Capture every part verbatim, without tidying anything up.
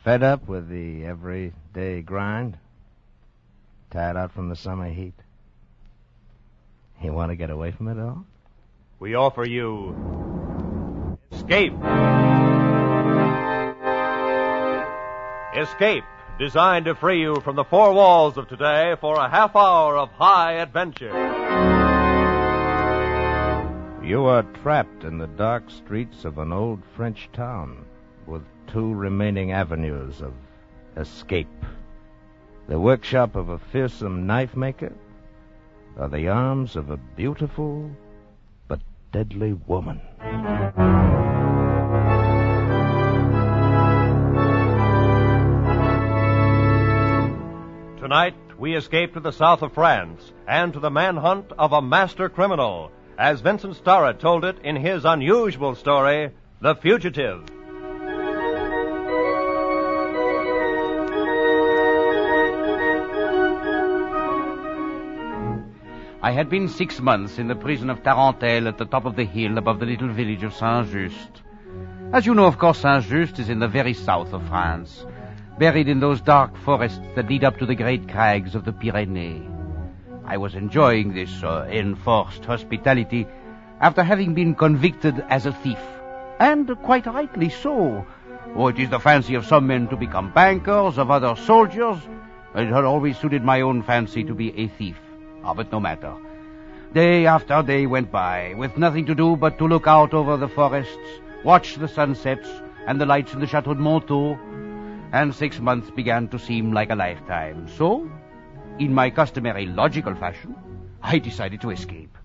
Fed up with the everyday grind? Tired out from the summer heat? You want to get away from it all? We offer you Escape. Escape, designed to free you from the four walls of today for a half hour of high adventure. You are trapped in the dark streets of an old French town with two remaining avenues of escape. The workshop of a fearsome knife maker, or the arms of a beautiful but deadly woman. Tonight, we escape to the south of France and to the manhunt of a master criminal, as Vincent Starrett told it in his unusual story, The Fugitive. I had been six months in the prison of Tarentelle at the top of the hill above the little village of Saint-Just. As you know, of course, Saint-Just is in the very south of France, buried in those dark forests that lead up to the great crags of the Pyrenees. I was enjoying this uh, enforced hospitality after having been convicted as a thief, and quite rightly so. Oh, it is the fancy of some men to become bankers, of others soldiers. It had always suited my own fancy to be a thief. Ah, but no matter. Day after day went by, with nothing to do but to look out over the forests, watch the sunsets and the lights in the Chateau de Montaut, and six months began to seem like a lifetime. So, in my customary logical fashion, I decided to escape.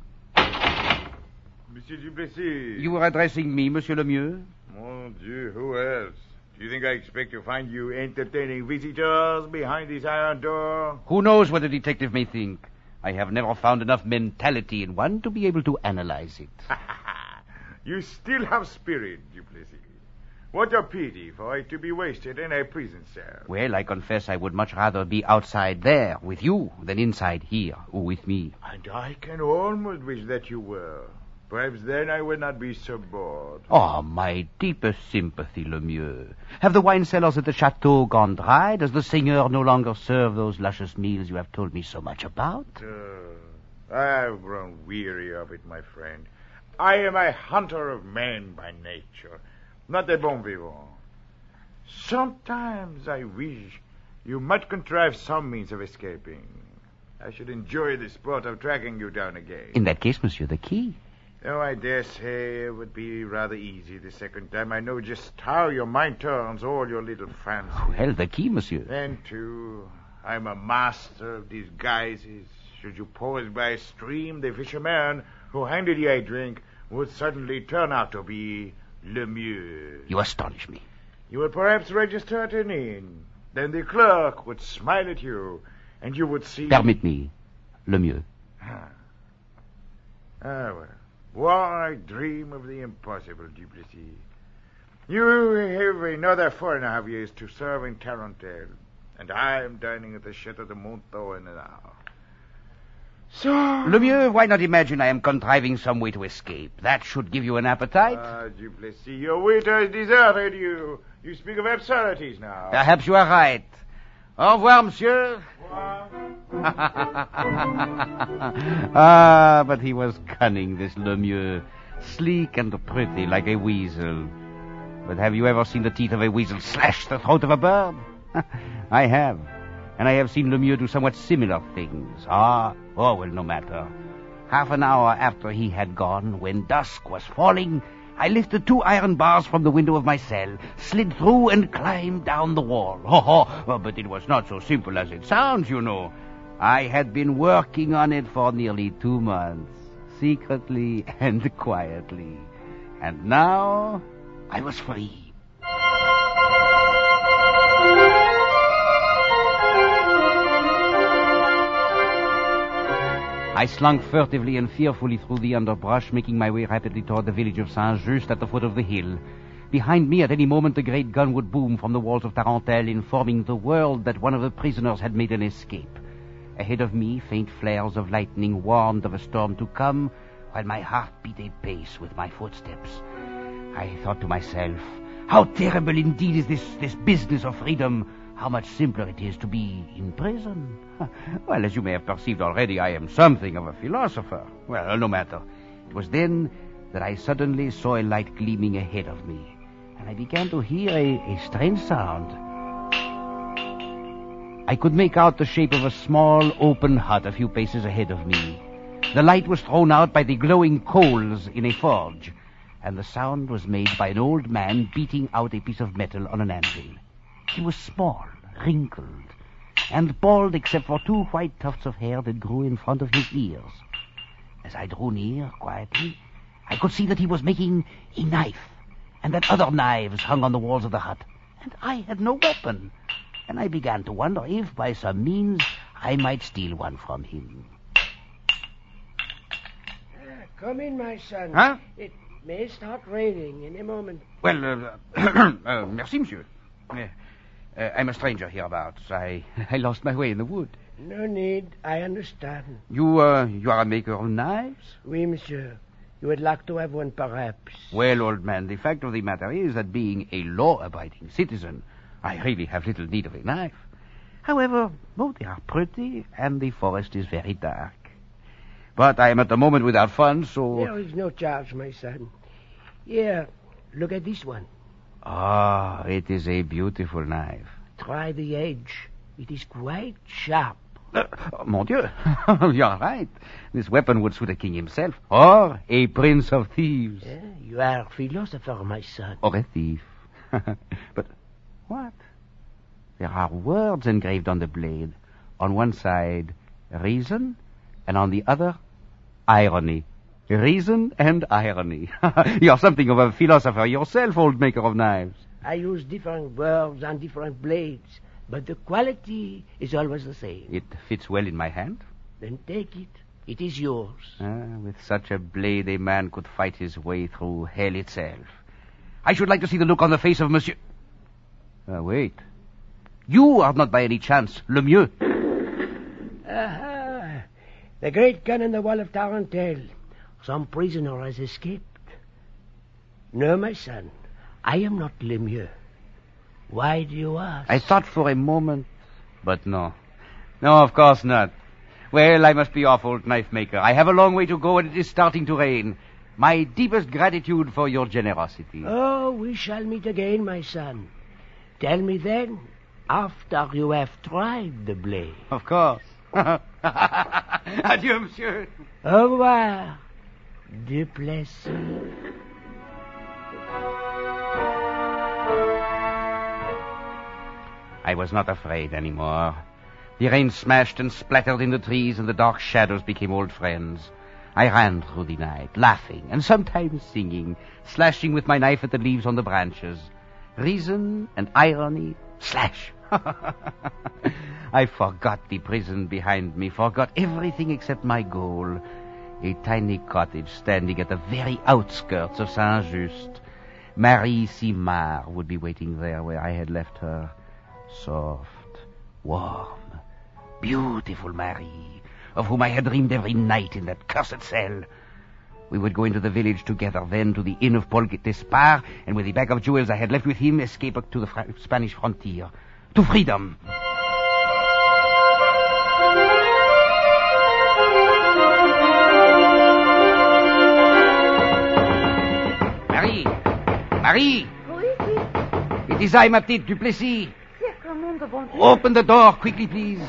Monsieur Duplessis. You were addressing me, Monsieur Lemieux? Mon Dieu, who else? Do you think I expect to find you entertaining visitors behind this iron door? Who knows what a detective may think? I have never found enough mentality in one to be able to analyze it. You still have spirit, Duplessis. What a pity for it to be wasted in a prison cell. Well, I confess I would much rather be outside there with you than inside here with me. And I can almost wish that you were. Perhaps then I would not be so bored. Oh, my deepest sympathy, Lemieux. Have the wine cellars at the chateau gone dry? Does the seigneur no longer serve those luscious meals you have told me so much about? Uh, I have grown weary of it, my friend. I am a hunter of men by nature, not a bon vivant. Sometimes I wish you might contrive some means of escaping. I should enjoy the sport of tracking you down again. In that case, monsieur, the key. Oh, I dare say it would be rather easy the second time. I know just how your mind turns all your little fancies. Well, the key, monsieur. Then, too, I'm a master of disguises. Should you pause by a stream, the fisherman who handed you a drink would suddenly turn out to be Lemieux. You astonish me. You would perhaps register at an inn. Then the clerk would smile at you, and you would see... Permit me, Lemieux. Ah, ah well. Why dream of the impossible, Duplessis? You have another four and a half years to serve in Tarentelle, and I am dining at the Chateau de Montaut in an hour. So... Lemieux, why not imagine I am contriving some way to escape? That should give you an appetite. Ah, Duplessis, your waiter has deserted you. You speak of absurdities now. Perhaps you are right. Au revoir, monsieur. Ah, but he was cunning, this Lemieux. Sleek and pretty, like a weasel. But have you ever seen the teeth of a weasel slash the throat of a bird? I have. And I have seen Lemieux do somewhat similar things. Ah, oh, well, no matter. Half an hour after he had gone, when dusk was falling, I lifted two iron bars from the window of my cell, slid through and climbed down the wall. Oh, oh, but it was not so simple as it sounds, you know. I had been working on it for nearly two months, secretly and quietly. And now I was free. I slunk furtively and fearfully through the underbrush, making my way rapidly toward the village of Saint-Just at the foot of the hill. Behind me, at any moment, the great gun would boom from the walls of Tarentelle, informing the world that one of the prisoners had made an escape. Ahead of me, faint flares of lightning warned of a storm to come, while my heart beat a pace with my footsteps. I thought to myself, How terrible indeed is this, this business of freedom. How much simpler it is to be in prison. Well, as you may have perceived already, I am something of a philosopher. Well, no matter. It was then that I suddenly saw a light gleaming ahead of me, and I began to hear a, a strange sound. I could make out the shape of a small, open hut a few paces ahead of me. The light was thrown out by the glowing coals in a forge, and the sound was made by an old man beating out a piece of metal on an anvil. He was small, wrinkled, and bald except for two white tufts of hair that grew in front of his ears. As I drew near quietly, I could see that he was making a knife, and that other knives hung on the walls of the hut, and I had no weapon, and I began to wonder if, by some means, I might steal one from him. Ah, come in, my son. Huh? It may start raining in a moment. Well, uh, uh, merci, monsieur. Uh, uh, I'm a stranger hereabouts. I, I lost my way in the wood. No need. I understand. You, uh, you are a maker of knives? Oui, monsieur. You would like to have one, perhaps. Well, old man, the fact of the matter is that being a law-abiding citizen, I really have little need of a knife. However, both they are pretty, and the forest is very dark. But I am at the moment without funds, so... There is no charge, my son. Here, look at this one. Ah, it is a beautiful knife. Try the edge. It is quite sharp. Uh, mon Dieu, you are right. This weapon would suit a king himself, or a prince of thieves. Eh, you are a philosopher, my son. Or a thief. But what? There are words engraved on the blade. On one side, reason, and on the other, irony. Reason and irony. You're something of a philosopher yourself, old maker of knives. I use different words on different blades, but the quality is always the same. It fits well in my hand. Then take it. It is yours. Ah, with such a blade, a man could fight his way through hell itself. I should like to see the look on the face of Monsieur... Uh, wait. You are not by any chance Lemieux. Aha! The great gun in the wall of Tarantelle. Some prisoner has escaped. No, my son. I am not Lemieux. Why do you ask? I thought for a moment, but no. No, of course not. Well, I must be off, old knife maker. I have a long way to go, and it is starting to rain. My deepest gratitude for your generosity. Oh, we shall meet again, my son. Tell me then, after you have tried the blade. Of course. Adieu, monsieur. Au revoir, Duplessis. I was not afraid anymore. The rain smashed and splattered in the trees, and the dark shadows became old friends. I ran through the night, laughing, and sometimes singing, slashing with my knife at the leaves on the branches. Reason and irony, slash. I forgot the prison behind me, forgot everything except my goal, a tiny cottage standing at the very outskirts of Saint-Just. Marie Simard would be waiting there where I had left her. Soft, warm, beautiful Marie, of whom I had dreamed every night in that cursed cell. We would go into the village together, then to the inn of Paul Despard, and with the bag of jewels I had left with him, escape to the Fra- Spanish frontier, to freedom. Marie! Marie! Who is it? It is I, ma petite Duplessis. Sacrement de bon Dieu. Open the door, quickly, please.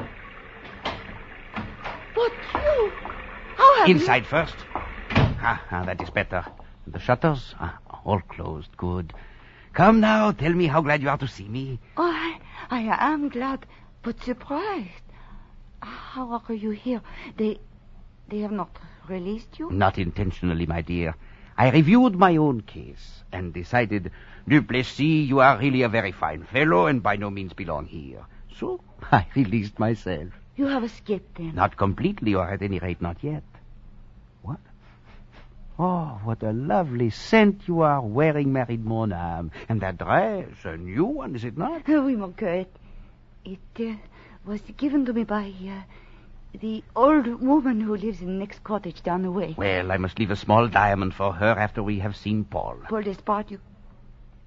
But you... How have Inside first. Ah, ah, that is better. The shutters? Ah, all closed. Good. Come now, tell me how glad you are to see me. you... Oh, I, I am glad, but surprised. How are you here? They... They have not released you? Not intentionally, my dear. I reviewed my own case and decided, Duplessis, you are really a very fine fellow and by no means belong here. So I released myself. You have escaped then? Not completely, or at any rate not yet. What? Oh, what a lovely scent you are wearing, Marie de Monham. And that dress, a new one, is it not? Oui, mon cœur. It, it uh, was given to me by uh, the old woman who lives in the next cottage down the way. Well, I must leave a small diamond for her after we have seen Paul. Paul Despard, you...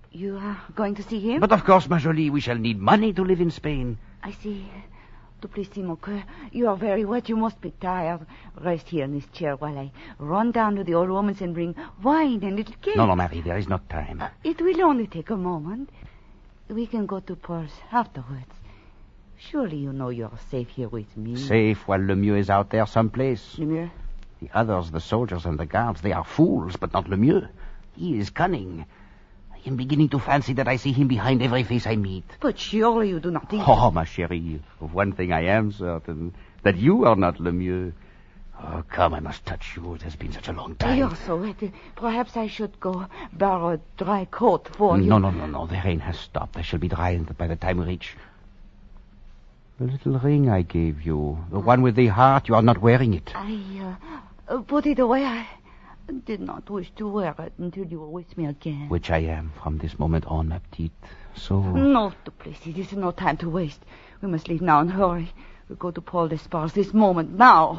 You are going to see him? But of course, ma jolie, we shall need money to live in Spain. I see. Duplessis, mon coeur, you are very wet. You must be tired. Rest here in this chair while I run down to the old woman's and bring wine and little cake. No, no, Marie, there is not time. Uh, it will only take a moment. We can go to Paul's afterwards. Surely you know you are safe here with me. Safe while Lemieux is out there someplace. Lemieux? The others, the soldiers and the guards, they are fools, but not Lemieux. He is cunning. I am beginning to fancy that I see him behind every face I meet. But surely you do not think... Oh, ma chérie, of one thing I am certain, that you are not Lemieux. Oh, come, I must touch you. It has been such a long time. You're so wet. Perhaps I should go borrow a dry coat for you. No, no, no, no. The rain has stopped. I shall be dry by the time we reach. The little ring I gave you, the one with the heart, you are not wearing it. I uh, put it away. I did not wish to wear it until you were with me again. Which I am from this moment on, ma petite. So... No, Duplessis, this is no time to waste. We must leave now and hurry. We'll go to Paul Despar's this moment, now.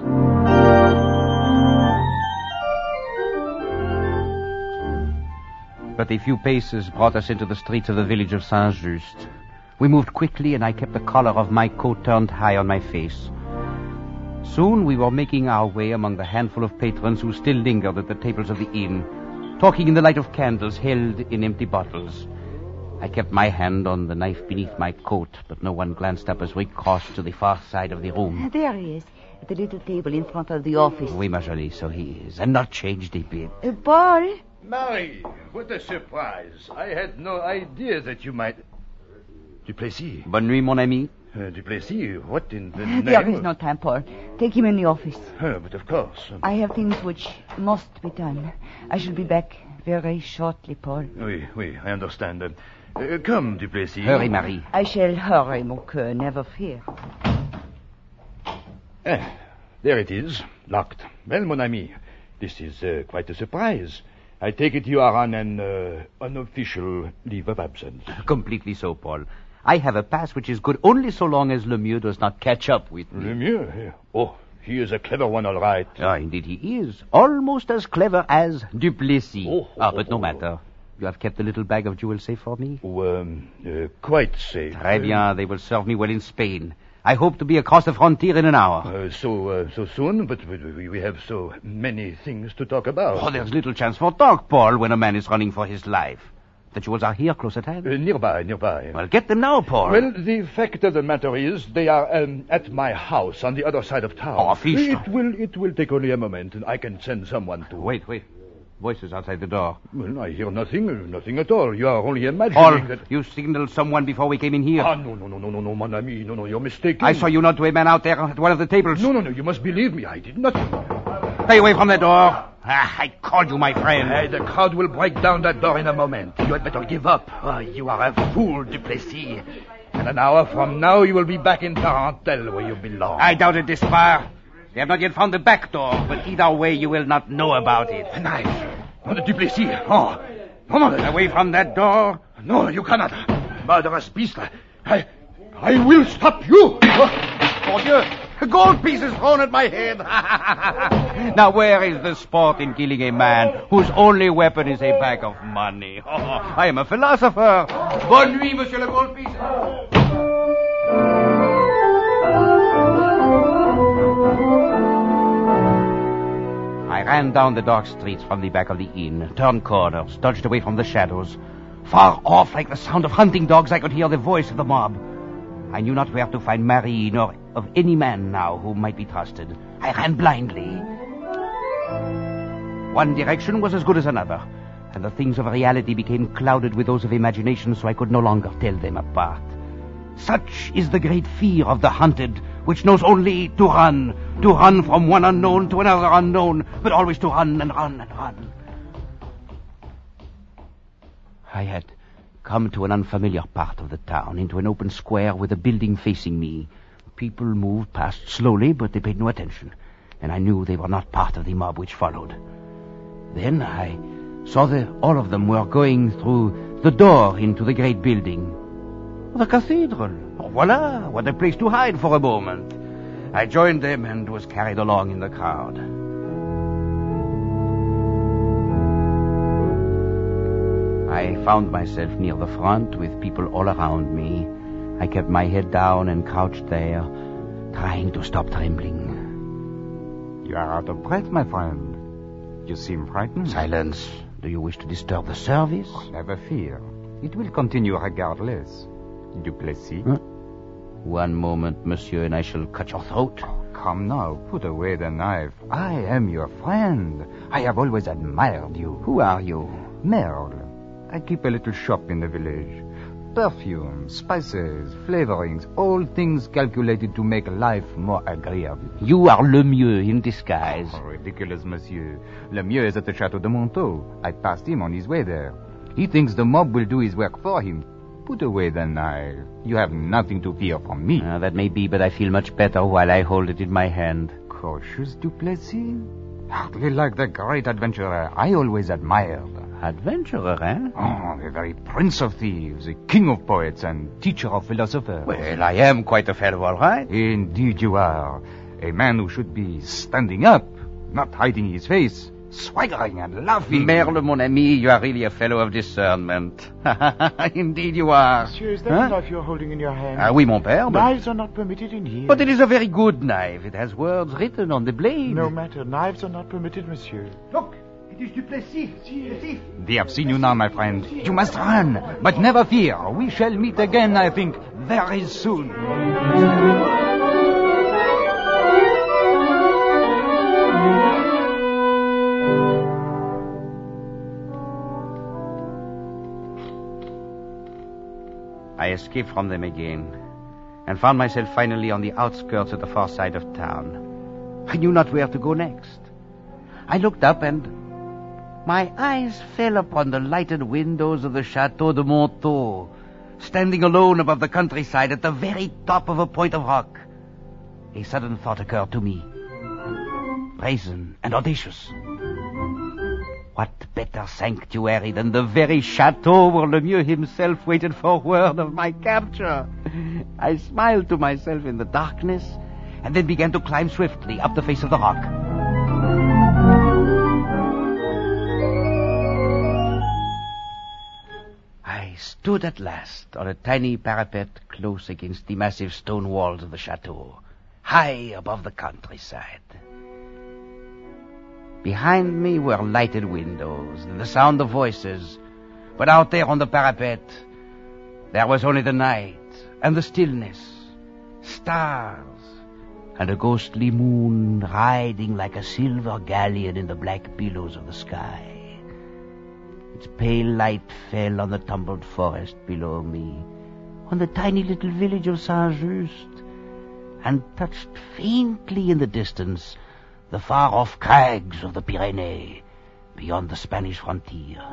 But a few paces brought us into the streets of the village of Saint-Just. We moved quickly, and I kept the collar of my coat turned high on my face. Soon we were making our way among the handful of patrons who still lingered at the tables of the inn, talking in the light of candles held in empty bottles. I kept my hand on the knife beneath my coat, but no one glanced up as we crossed to the far side of the room. There he is, at the little table in front of the office. Oui, ma jolie, so he is, and not changed a bit. Uh, Paul? Marie, what a surprise. I had no idea that you might... Duplessis. Bonne nuit, mon ami. Uh, Duplessis, what in the name... There is no time, Paul. Take him in the office. Uh, but of course. Um... I have things which must be done. I shall be back very shortly, Paul. Oui, oui, I understand. Uh, uh, come, Duplessis. Hurry, Marie. I shall hurry, mon coeur, never fear. Ah, there it is, locked. Well, mon ami, this is uh, quite a surprise. I take it you are on an uh, unofficial leave of absence. Completely so, Paul. I have a pass which is good only so long as Lemieux does not catch up with me. Lemieux? Oh, he is a clever one, all right. Ah, indeed he is. Almost as clever as Duplessis. Oh, oh, ah, but no oh, matter. You have kept the little bag of jewels safe for me? Oh, um, uh, quite safe. Très bien. They will serve me well in Spain. I hope to be across the frontier in an hour. Uh, so uh, so soon, but we, we have so many things to talk about. Oh, there's little chance for talk, Paul, when a man is running for his life. The jewels are here, close at hand. Uh, nearby, nearby. Well, get them now, Paul. Well, the fact of the matter is, they are um, at my house on the other side of town. Oh, fish. It will, it will take only a moment, and I can send someone to... Wait, wait. Voices outside the door. Well, I hear nothing, nothing at all. You are only imagining Paul, that... you signaled someone before we came in here. Ah, no, no, no, no, no, no, mon ami. No, no, you're mistaken. I saw you nod to a man out there at one of the tables. No, no, no, you must believe me. I did nothing. Stay away from the door. Ah, I called you, my friend. Hey, the crowd will break down that door in a moment. You had better give up. Oh, you are a fool, Duplessis. And an hour from now, you will be back in Tarentelle, where you belong. I doubt it, Despard. They have not yet found the back door, but either way, you will not know about it. A knife. No, the Duplessis. Oh, no, no. Away from that door. No, you cannot. Murderous beast. I, I will stop you. Oh, Dieu. Gold pieces thrown at my head. Now, where is the sport in killing a man whose only weapon is a bag of money? Oh, I am a philosopher. Bonne nuit, Monsieur le Gold Piece. I ran down the dark streets from the back of the inn, turned corners, dodged away from the shadows. Far off, like the sound of hunting dogs, I could hear the voice of the mob. I knew not where to find Marie, nor of any man now who might be trusted. I ran blindly. One direction was as good as another, and the things of reality became clouded with those of imagination, so I could no longer tell them apart. Such is the great fear of the hunted, which knows only to run, to run from one unknown to another unknown, but always to run and run and run. I had come to an unfamiliar part of the town, into an open square with a building facing me. People moved past slowly, but they paid no attention, and I knew they were not part of the mob which followed. Then I saw that all of them were going through the door into the great building. The cathedral. Voila, what a place to hide for a moment. I joined them and was carried along in the crowd. I I found myself near the front with people all around me. I kept my head down and crouched there, trying to stop trembling. You are out of breath, my friend. You seem frightened. Silence. Do you wish to disturb the service? Oh, never fear. It will continue regardless. Duplessis. Huh? One moment, monsieur, and I shall cut your throat. Oh, come now, put away the knife. I am your friend. I have always admired you. Who are you? Merle. I keep a little shop in the village. Perfumes, spices, flavorings, all things calculated to make life more agreeable. You are Lemieux in disguise. Oh, ridiculous, monsieur. Lemieux is at the Chateau de Montaut. I passed him on his way there. He thinks the mob will do his work for him. Put away the knife. You have nothing to fear from me. Uh, that may be, but I feel much better while I hold it in my hand. Cautious, Duplessis? Hardly like the great adventurer I always admired. Adventurer, eh? Oh, the very prince of thieves, the king of poets, and teacher of philosophers. Well, I am quite a fellow, all right. Indeed you are. A man who should be standing up, not hiding his face, swaggering and laughing. Merle, mon ami, you are really a fellow of discernment. Indeed you are. Monsieur, is that huh? a knife you're holding in your hand? Ah, oui, mon père. But... Knives are not permitted in here. But it is a very good knife. It has words written on the blade. No matter. Knives are not permitted, monsieur. Look, it is Duplessis, the thief. They have seen you now, my friend. You must run. But never fear. We shall meet again, I think, very soon. I escaped from them again and found myself finally on the outskirts of the far side of town. I knew not where to go next. I looked up and my eyes fell upon the lighted windows of the Chateau de Montaut, standing alone above the countryside at the very top of a point of rock. A sudden thought occurred to me, brazen and audacious. What better sanctuary than the very chateau where Lemieux himself waited for word of my capture? I smiled to myself in the darkness and then began to climb swiftly up the face of the rock. I stood at last on a tiny parapet close against the massive stone walls of the chateau, high above the countryside. Behind me were lighted windows and the sound of voices, but out there on the parapet, there was only the night and the stillness, stars, and a ghostly moon riding like a silver galleon in the black billows of the sky. Its pale light fell on the tumbled forest below me, on the tiny little village of Saint-Just, and touched faintly in the distance the far-off crags of the Pyrenees beyond the Spanish frontier.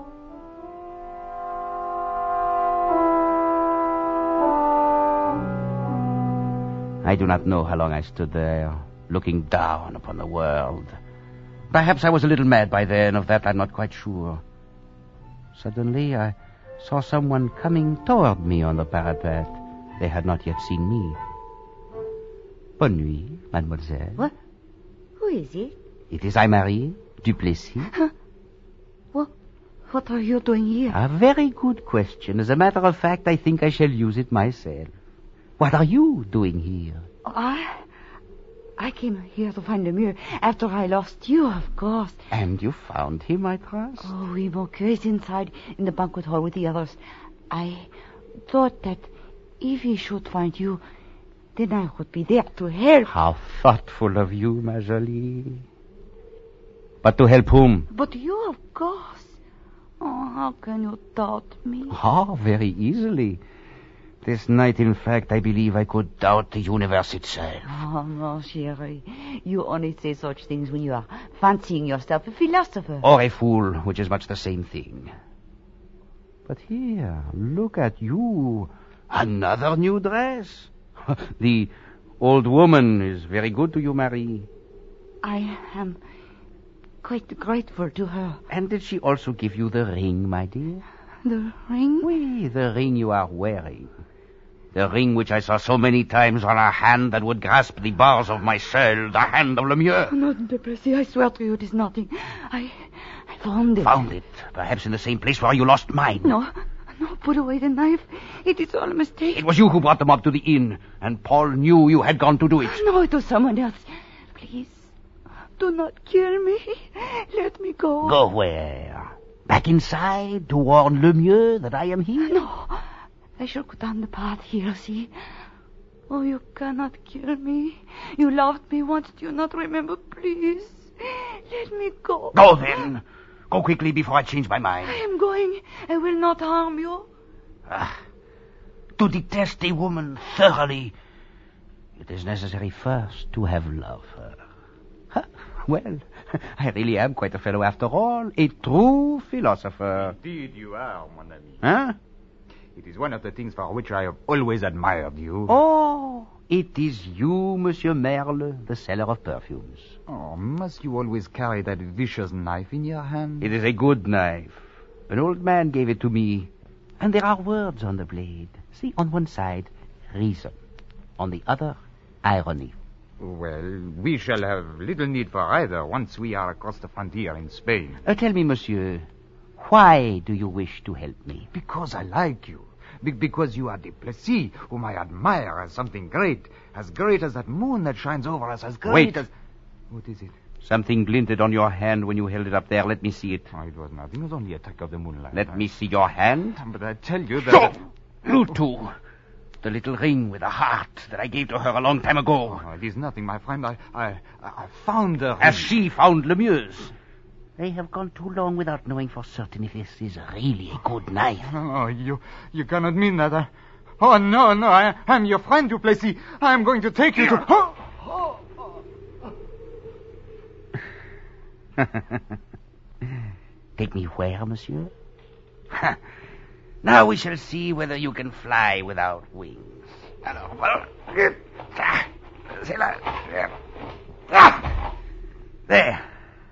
I do not know how long I stood there, looking down upon the world. Perhaps I was a little mad by then, of that I'm not quite sure. Suddenly I saw someone coming toward me on the parapet. They had not yet seen me. Bonne nuit, mademoiselle. What? Who is it? It is I, Marie Duplessis. Huh? What, what are you doing here? A very good question. As a matter of fact, I think I shall use it myself. What are you doing here? I... I came here to find Lemieux after I lost you, of course. And you found him, I trust? Oh, oui, Monsieur is inside in the banquet hall with the others. I thought that if he should find you, then I would be there to help. How thoughtful of you, ma jolie. But to help whom? But you, of course. Oh, how can you doubt me? Oh, very easily. This night, in fact, I believe I could doubt the universe itself. Oh, mon chéri, you only say such things when you are fancying yourself a philosopher. Or a fool, which is much the same thing. But here, look at you. Another new dress. The old woman is very good to you, Marie. I am quite grateful to her. And did she also give you the ring, my dear? The ring? Oui, the ring you are wearing. The ring which I saw so many times on a hand that would grasp the bars of my cell, the hand of Lemieux. Oh, no, Duplessis, I swear to you it is nothing. I I found it. Found it? Perhaps in the same place where you lost mine. No, no, put away the knife. It is all a mistake. It was you who brought the mob to the inn, and Paul knew you had gone to do it. No, it was someone else. Please, do not kill me. Let me go. Go where? Back inside to warn Lemieux that I am here? No, I shall go down the path here, see? Oh, you cannot kill me. You loved me once, do you not remember? Please, let me go. Go then. Go quickly before I change my mind. I am going. I will not harm you. Ah, to detest a woman thoroughly, it is necessary first to have loved her. Huh? Well, I really am quite a fellow after all. A true philosopher. Indeed you are, mon ami. Huh? It is one of the things for which I have always admired you. Oh, it is you, Monsieur Merle, the seller of perfumes. Oh, must you always carry that vicious knife in your hand? It is a good knife. An old man gave it to me. And there are words on the blade. See, on one side, reason. On the other, irony. Well, we shall have little need for either once we are across the frontier in Spain. Uh, tell me, monsieur, why do you wish to help me? Because I like you. Be- because you are Duplessis, whom I admire as something great. As great as that moon that shines over us. As great Wait. as... What is it? Something glinted on your hand when you held it up there. Let me see it. Oh, it was nothing. It was only a trick of the moonlight. Let I... me see your hand. But I tell you that... Stop! You two. The little ring with a heart that I gave to her a long time ago. Oh, it is nothing, my friend. I, I, I found the As she found Lemieux's. They have gone too long without knowing for certain if this is really a good knife. Oh, you, you cannot mean that. I... Oh, no, no. I, I'm your friend, Duplessis. I am going to take you to... Oh! Take me where, monsieur? Now we shall see whether you can fly without wings. Alors, voilà. C'est là. Ah! There.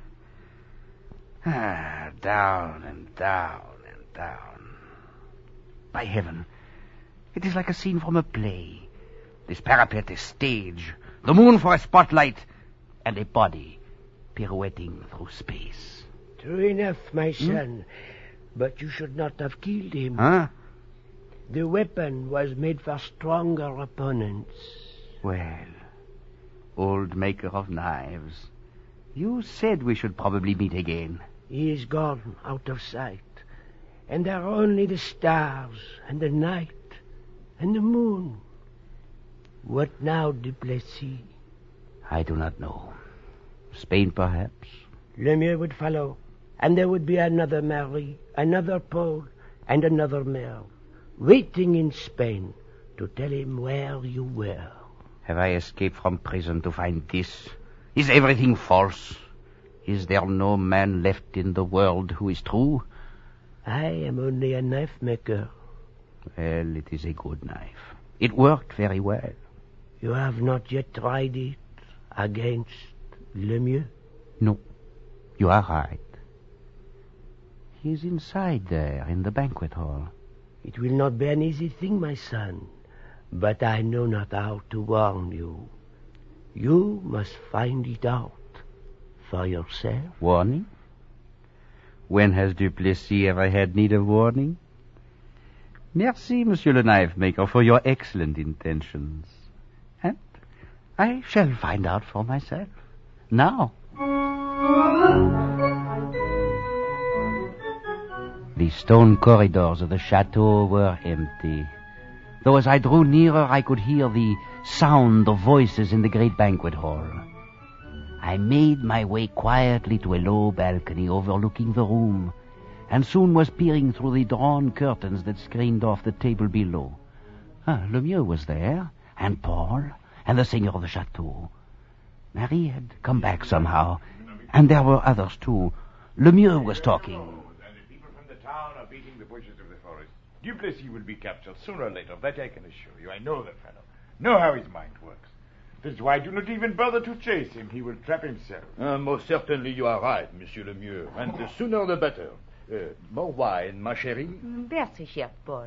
Ah, down and down and down. By heaven, it is like a scene from a play. This parapet is stage, the moon for a spotlight, and a body pirouetting through space. True enough, my son. Hmm? But you should not have killed him. Huh? The weapon was made for stronger opponents. Well, old maker of knives, you said we should probably meet again. He is gone out of sight. And there are only the stars and the night and the moon. What now, Duplessis? I do not know. Spain, perhaps? Lemieux would follow. And there would be another Marie, another Paul, and another Merle, waiting in Spain to tell him where you were. Have I escaped from prison to find this? Is everything false? Is there no man left in the world who is true? I am only a knife maker. Well, it is a good knife. It worked very well. You have not yet tried it against Lemieux? No, you are right. He's inside there in the banquet hall. It will not be an easy thing, my son, but I know not how to warn you. You must find it out for yourself. Warning? When has Duplessis ever had need of warning? Merci, Monsieur le Knife Maker, for your excellent intentions. And I shall find out for myself. Now. The stone corridors of the chateau were empty, though as I drew nearer I could hear the sound of voices in the great banquet hall. I made my way quietly to a low balcony overlooking the room, and soon was peering through the drawn curtains that screened off the table below. Ah, Lemieux was there, and Paul, and the seigneur of the chateau. Marie had come back somehow, and there were others too. Lemieux was talking. Beating the bushes of the forest. Duplessis will be captured sooner or later, that I can assure you. I know the fellow. Know how his mind works. That's why I do not even bother to chase him. He will trap himself. Uh, most certainly you are right, Monsieur Lemieux. And the sooner the better. Uh, more wine, ma chérie? Merci, cher Paul.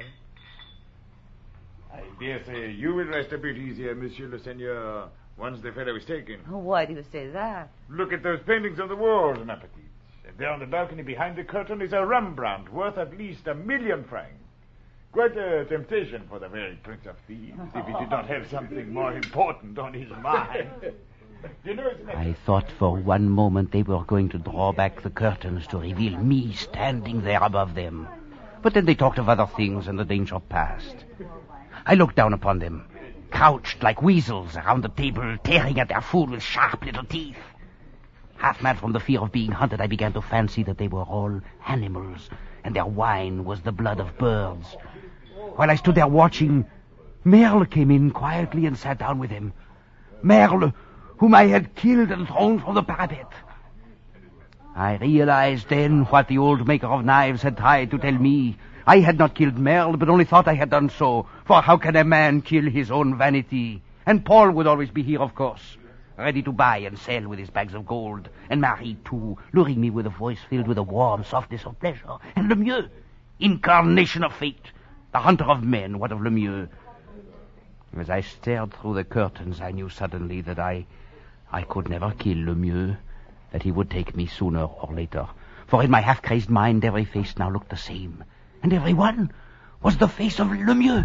I dare say you will rest a bit easier, Monsieur le Seigneur, once the fellow is taken. Why do you say that? Look at those paintings on the walls, ma petite. And there on the balcony behind the curtain is a Rembrandt worth at least a million francs. Quite a temptation for the very Prince of Thieves if he did not have something more important on his mind. You know, I thought for one moment they were going to draw back the curtains to reveal me standing there above them. But then they talked of other things and the danger passed. I looked down upon them, crouched like weasels around the table, tearing at their food with sharp little teeth. Half mad from the fear of being hunted, I began to fancy that they were all animals, and their wine was the blood of birds. While I stood there watching, Merle came in quietly and sat down with him. Merle, whom I had killed and thrown from the parapet. I realized then what the old maker of knives had tried to tell me. I had not killed Merle, but only thought I had done so. For how can a man kill his own vanity? And Paul would always be here, of course, ready to buy and sell with his bags of gold. And Marie, too, luring me with a voice filled with a warm softness of pleasure. And Lemieux, incarnation of fate, the hunter of men. What of Lemieux? As I stared through the curtains, I knew suddenly that I... I could never kill Lemieux, that he would take me sooner or later. For in my half-crazed mind, every face now looked the same. And every one was the face of Lemieux.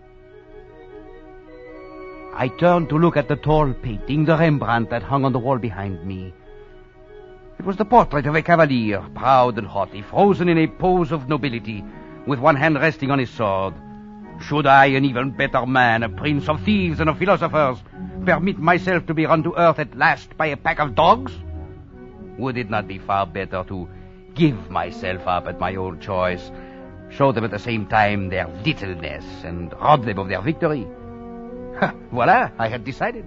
I turned to look at the tall painting, the Rembrandt that hung on the wall behind me. It was the portrait of a cavalier, proud and haughty, frozen in a pose of nobility, with one hand resting on his sword. Should I, an even better man, a prince of thieves and of philosophers, permit myself to be run to earth at last by a pack of dogs? Would it not be far better to give myself up at my own choice, show them at the same time their littleness, and rob them of their victory? Ha, voila, I had decided.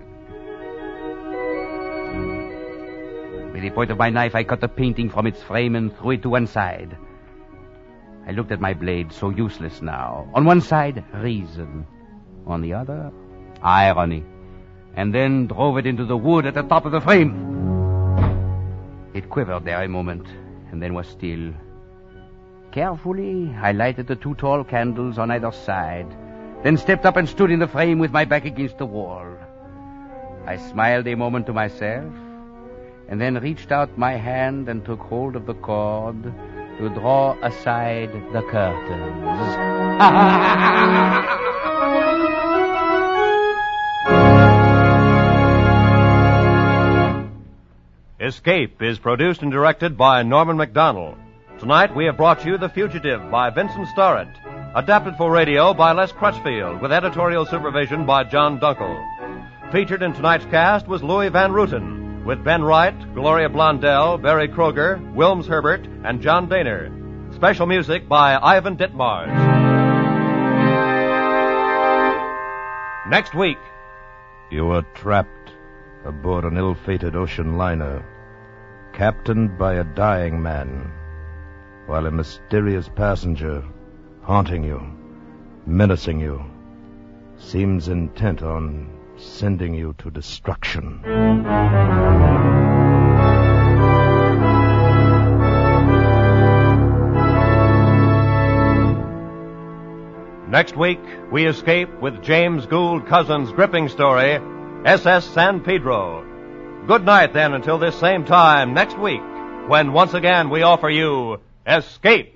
With the point of my knife, I cut the painting from its frame and threw it to one side. I looked at my blade, so useless now. On one side, reason. On the other, irony. And then drove it into the wood at the top of the frame. It quivered there a moment, and then was still. Carefully, I lighted the two tall candles on either side, then stepped up and stood in the frame with my back against the wall. I smiled a moment to myself, and then reached out my hand and took hold of the cord to draw aside the curtains. Escape is produced and directed by Norman Macdonald. Tonight we have brought you The Fugitive by Vincent Starrett, adapted for radio by Les Crutchfield, with editorial supervision by John Dunkel. Featured in tonight's cast was Louis Van Rooten, with Ben Wright, Gloria Blondell, Barry Kroger, Wilms Herbert, and John Daner. Special music by Ivan Ditmars. Next week. You were trapped aboard an ill-fated ocean liner, captained by a dying man, while a mysterious passenger, haunting you, menacing you, seems intent on sending you to destruction. Next week, we escape with James Gould Cousins' gripping story, S S San Pedro. Good night, then, until this same time next week, when once again we offer you Escape.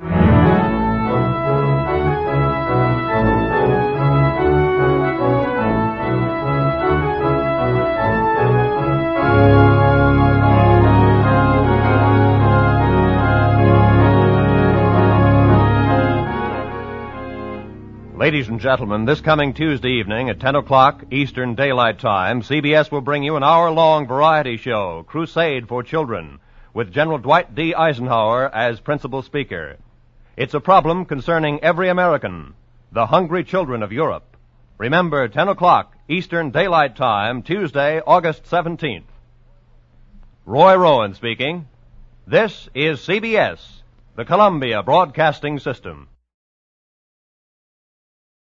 Ladies and gentlemen, this coming Tuesday evening at ten o'clock Eastern Daylight Time, C B S will bring you an hour-long variety show, Crusade for Children, with General Dwight D. Eisenhower as principal speaker. It's a problem concerning every American, the hungry children of Europe. Remember, ten o'clock Eastern Daylight Time, Tuesday, August seventeenth. Roy Rowan speaking. This is C B S, the Columbia Broadcasting System.